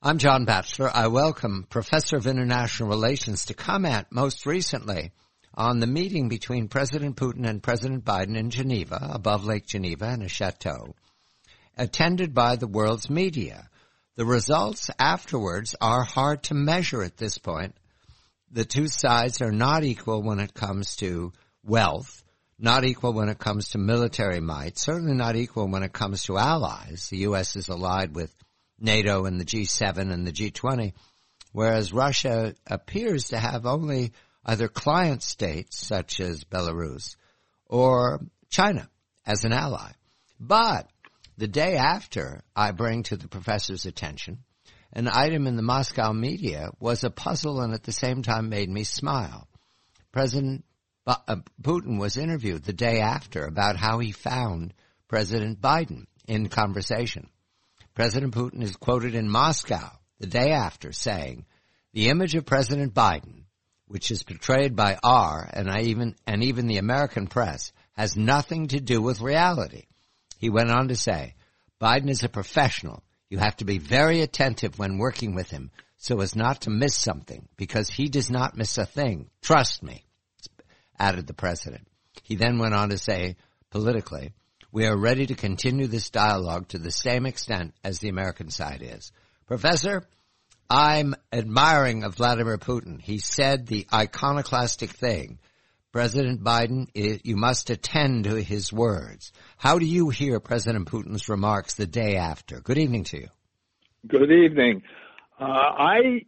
I'm John Batchelor. I welcome Professor of International Relations to comment most recently on the meeting between President Putin and President Biden in Geneva, above Lake Geneva in a chateau, attended by the world's media. The results afterwards are hard to measure at this point. The two sides are not equal when it comes to wealth, not equal when it comes to military might, certainly not equal when it comes to allies. The U.S. is allied with NATO and the G7 and the G20, whereas Russia appears to have only either client states such as Belarus or China as an ally. But the day after I bring to the professor's attention, an item in the Moscow media was a puzzle and at the same time made me smile. President Putin was interviewed the day after about how he found President Biden in conversation. President Putin is quoted in Moscow the day after saying, "The image of President Biden, which is portrayed by R and even the American press, has nothing to do with reality." He went on to say, "Biden is a professional. You have to be very attentive when working with him so as not to miss something, because he does not miss a thing. Trust me," added the president. He then went on to say, politically, "We are ready to continue this dialogue to the same extent as the American side is." Professor, I'm admiring of Vladimir Putin. He said the iconoclastic thing, President Biden, you must attend to his words. How do you hear President Putin's remarks the day after? Good evening to you. Good evening. I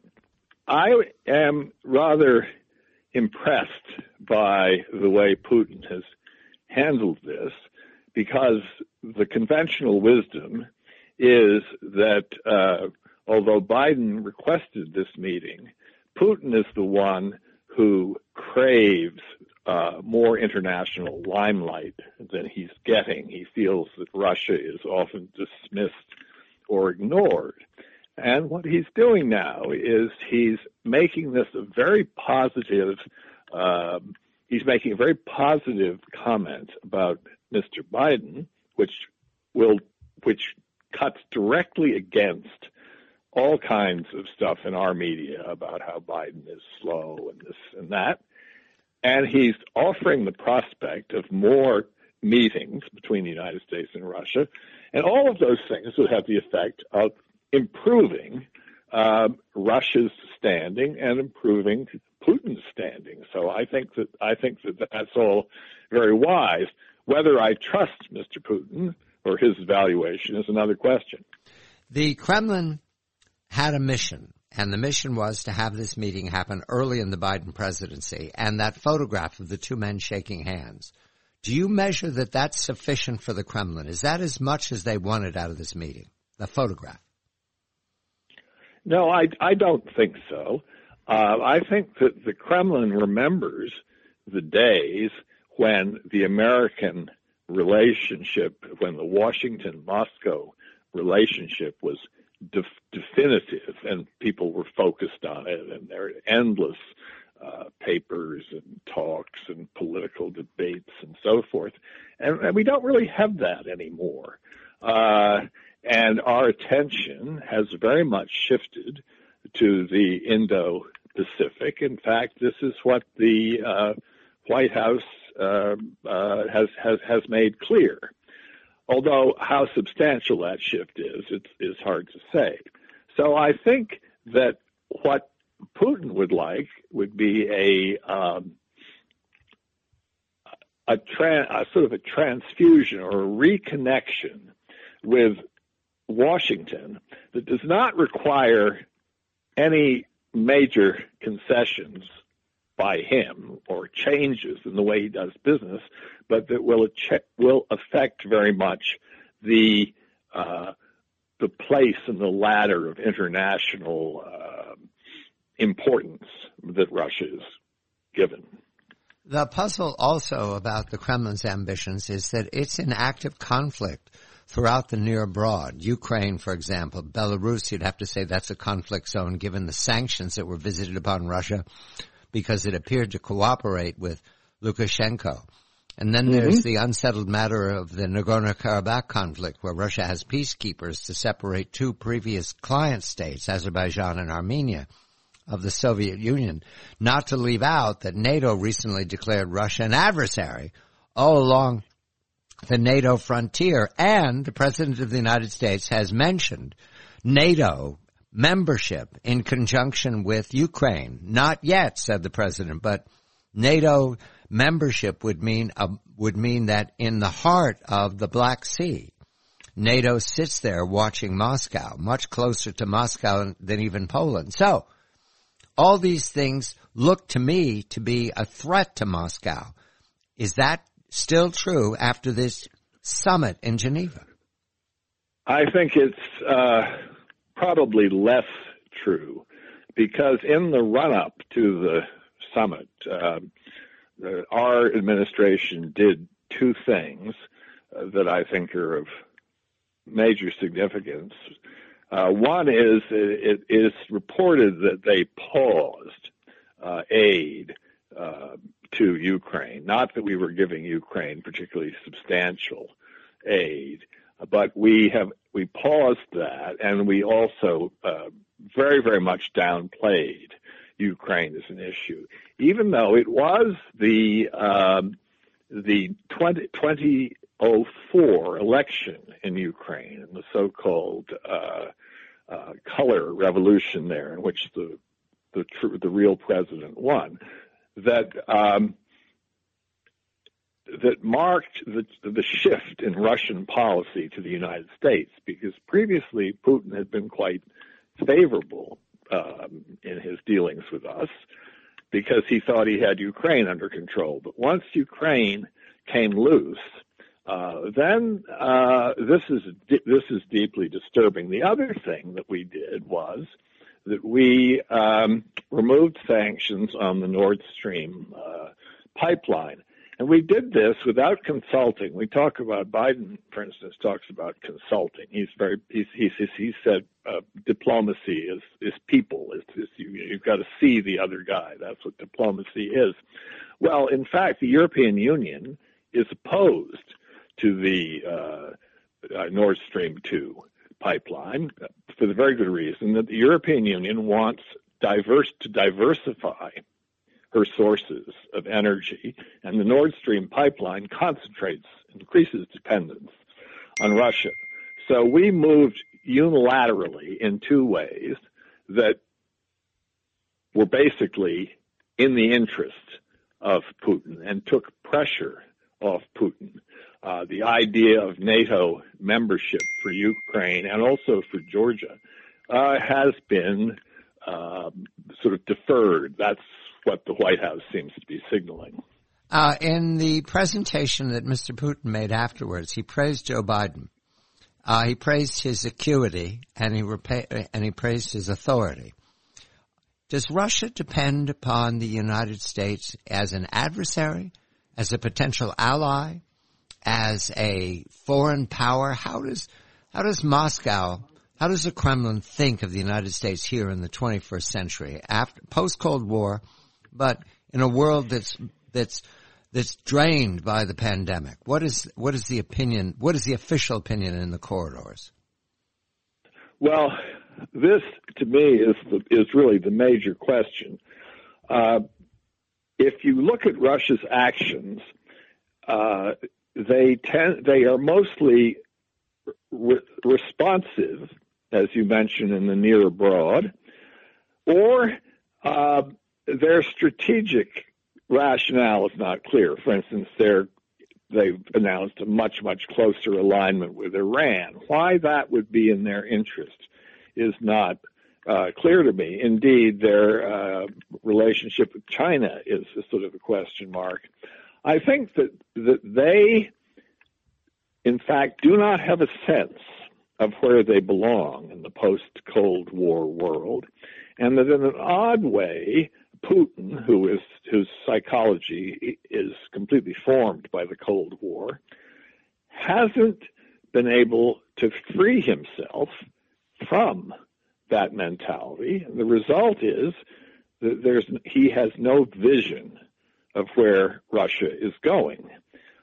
am rather impressed by the way Putin has handled this, because the conventional wisdom is that although Biden requested this meeting, Putin is the one who craves more international limelight than he's getting. He feels that Russia is often dismissed or ignored. And what he's doing now is he's making this a very positive comment about Mr. Biden, which cuts directly against all kinds of stuff in our media about how Biden is slow and this and that. And he's offering the prospect of more meetings between the United States and Russia. And all of those things would have the effect of improving Russia's standing and improving Putin's standing. So I think that that's all very wise. Whether I trust Mr. Putin or his evaluation is another question. The Kremlin had a mission, and the mission was to have this meeting happen early in the Biden presidency, and that photograph of the two men shaking hands. Do you measure that that's sufficient for the Kremlin? Is that as much as they wanted out of this meeting, the photograph? No, I don't think so. I think that the Kremlin remembers the days when the American relationship, when the Washington-Moscow relationship was definitive and people were focused on it, and there are endless papers and talks and political debates and so forth. And we don't really have that anymore. And our attention has very much shifted to the Indo-Pacific. In fact, this is what the White House has made clear. Although how substantial that shift is hard to say. So I think that what Putin would like would be a sort of a transfusion or a reconnection with Washington that does not require any major concessions by him or changes in the way he does business, but that will affect very much the place in the ladder of international importance that Russia is given. The puzzle also about the Kremlin's ambitions is that it's in active conflict throughout the near abroad. Ukraine, for example, Belarus, you'd have to say that's a conflict zone given the sanctions that were visited upon Russia because it appeared to cooperate with Lukashenko. And then there's the unsettled matter of the Nagorno-Karabakh conflict, where Russia has peacekeepers to separate two previous client states, Azerbaijan and Armenia, of the Soviet Union. Not to leave out that NATO recently declared Russia an adversary all along the NATO frontier, and the President of the United States has mentioned NATO membership in conjunction with Ukraine. Not yet, said the President, but NATO membership would mean that in the heart of the Black Sea, NATO sits there watching Moscow, much closer to Moscow than even Poland. So all these things look to me to be a threat to Moscow. Is that still true after this summit in Geneva? I think it's probably less true, because in the run-up to the summit, our administration did two things that I think are of major significance. One is it is reported that they paused aid to Ukraine. Not that we were giving Ukraine particularly substantial aid, but we paused that, and we also very, very much downplayed Ukraine as an issue, even though it was the 2004 election in Ukraine and the so-called color revolution there, in which the real president won, that marked the shift in Russian policy to the United States, because previously Putin had been quite favorable in his dealings with us, because he thought he had Ukraine under control. But once Ukraine came loose, then this is deeply disturbing. The other thing that we did was that we removed sanctions on the Nord Stream pipeline. And we did this without consulting. We talk about Biden, for instance, talks about consulting. He said diplomacy is people. You've got to see the other guy. That's what diplomacy is. Well, in fact, the European Union is opposed to the Nord Stream 2 pipeline for the very good reason that the European Union wants to diversify her sources of energy, and the Nord Stream pipeline increases dependence on Russia. So we moved unilaterally in two ways that were basically in the interest of Putin and took pressure off Putin. The idea of NATO membership for Ukraine and also for Georgia has been sort of deferred. That's what the White House seems to be signaling. In the presentation that Mr. Putin made afterwards, he praised Joe Biden. He praised his acuity, and he praised his authority. Does Russia depend upon the United States as an adversary, as a potential ally, as a foreign power? How does the Kremlin think of the United States here in the 21st century, after post-Cold War, but in a world that's drained by the pandemic? What is the opinion? What is the official opinion in the corridors? Well, this to me is really the major question. If you look at Russia's actions, they are mostly responsive, as you mentioned, in the near abroad, or their strategic rationale is not clear. For instance, they've announced a much, much closer alignment with Iran. Why that would be in their interest is not clear to me. Indeed, their relationship with China is a sort of a question mark. I think that they, in fact, do not have a sense of where they belong in the post-Cold War world, and that in an odd way, Putin, whose psychology is completely formed by the Cold War, hasn't been able to free himself from that mentality. And the result is that he has no vision of where Russia is going.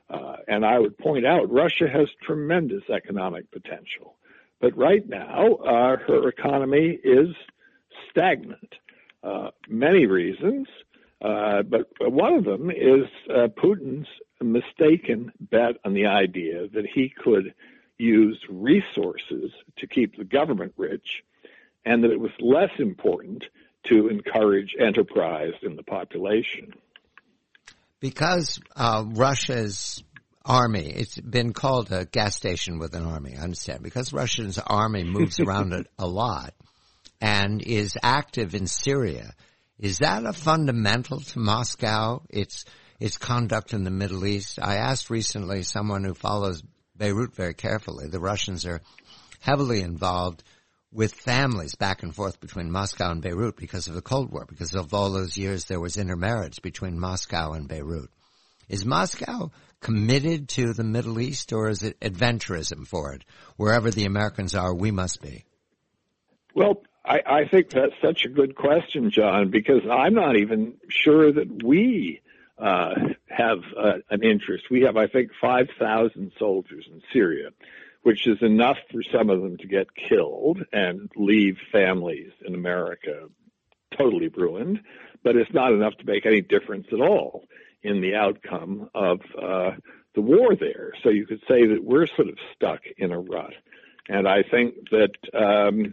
And I would point out Russia has tremendous economic potential. But right now, her economy is stagnant. Many reasons, but one of them is Putin's mistaken bet on the idea that he could use resources to keep the government rich, and that it was less important to encourage enterprise in the population. Because Russia's army, it's been called a gas station with an army, I understand, because Russia's army moves around a lot and is active in Syria. Is that a fundamental to Moscow, its conduct in the Middle East? I asked recently someone who follows Beirut very carefully. The Russians are heavily involved with families back and forth between Moscow and Beirut because of the Cold War, because of all those years there was intermarriage between Moscow and Beirut. Is Moscow committed to the Middle East, or is it adventurism for it? Wherever the Americans are, we must be. Well, I think that's such a good question, John, because I'm not even sure that we have an interest. We have, I think, 5,000 soldiers in Syria, which is enough for some of them to get killed and leave families in America totally ruined, but it's not enough to make any difference at all in the outcome of the war there. So you could say that we're sort of stuck in a rut. And I think that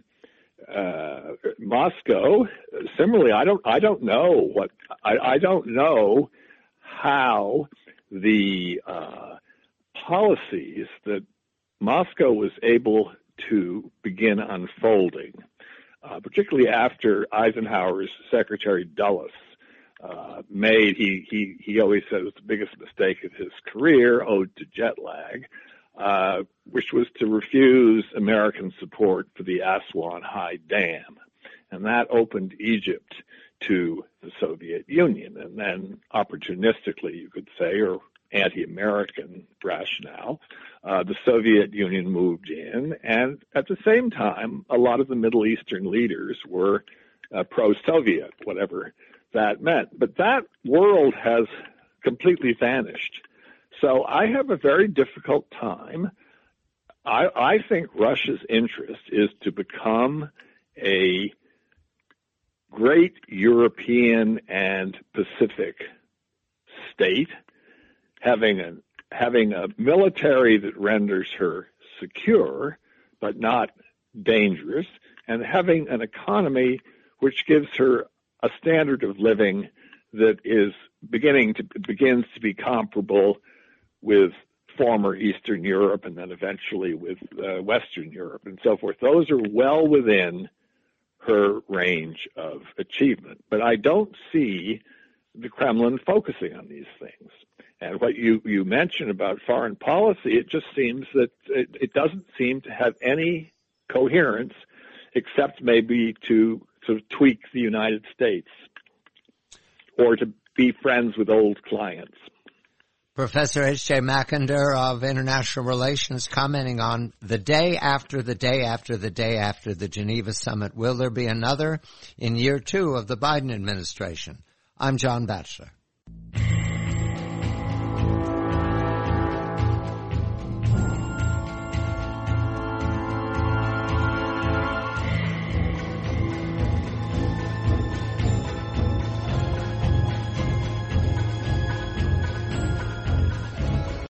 Moscow, similarly, I don't know how the policies that Moscow was able to begin unfolding, particularly after Eisenhower's Secretary Dulles made, he always said it was the biggest mistake of his career, owed to jet lag, which was to refuse American support for the Aswan High Dam. And that opened Egypt to the Soviet Union. And then opportunistically, you could say, or anti-American rationale, the Soviet Union moved in. And at the same time, a lot of the Middle Eastern leaders were pro-Soviet, whatever that meant. But that world has completely vanished. So I have a very difficult time. I think Russia's interest is to become a great European and Pacific state, having a military that renders her secure but not dangerous, and having an economy which gives her a standard of living that is begins to be comparable with former Eastern Europe and then eventually with Western Europe and so forth. Those are well within her range of achievement. But I don't see the Kremlin focusing on these things. And what you mentioned about foreign policy, it just seems that it doesn't seem to have any coherence except maybe to sort of tweak the United States or to be friends with old clients. Professor H.J. Mackinder of International Relations commenting on the day after the day after the day after the Geneva summit. Will there be another in year 2 of the Biden administration? I'm John Batchelor.